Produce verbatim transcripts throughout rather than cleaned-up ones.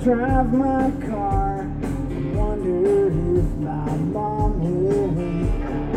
drive my car. Wonder if my mom will wait.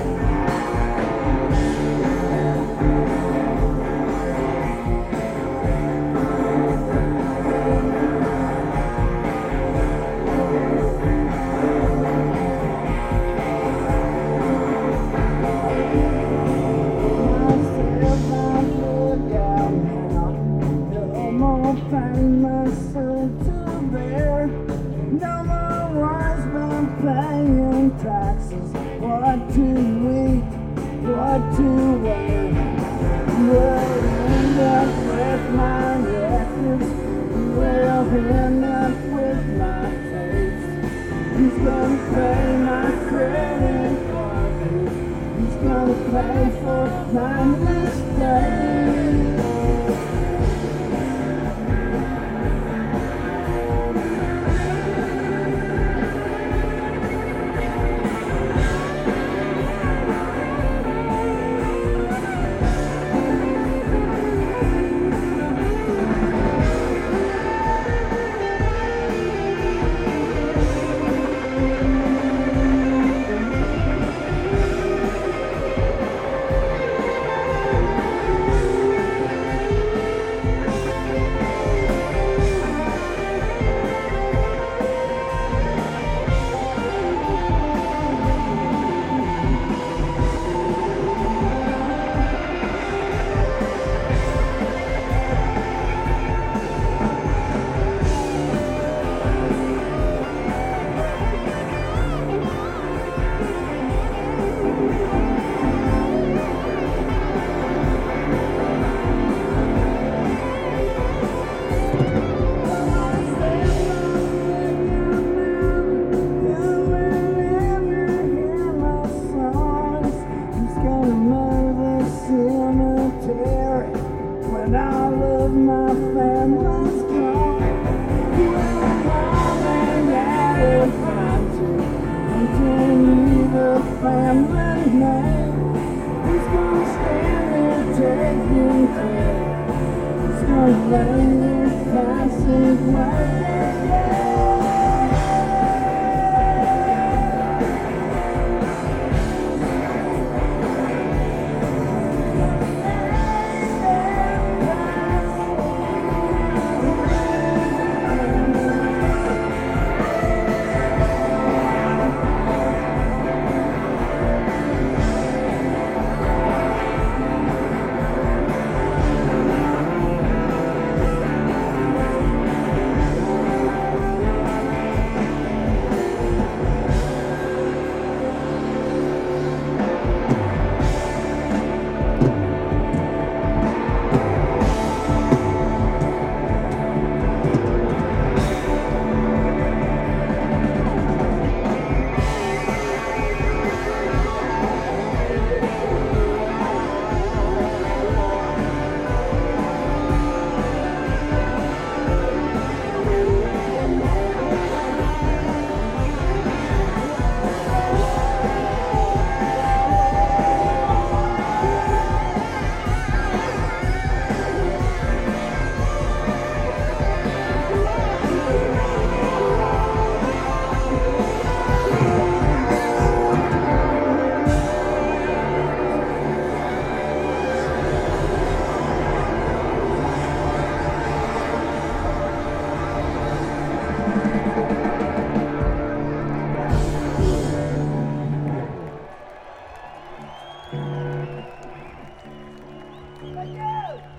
Find myself to bear. No more wars, but paying taxes. What to eat, what to wear. We'll end up with my records. We'll end up with my face. He's gonna pay my credit card. He's gonna pay for my mistakes. When all of my family's gone, well, mom and dad have got to continue the family name. He's gonna stand there taking care. He's gonna lay there passing away. Thank you.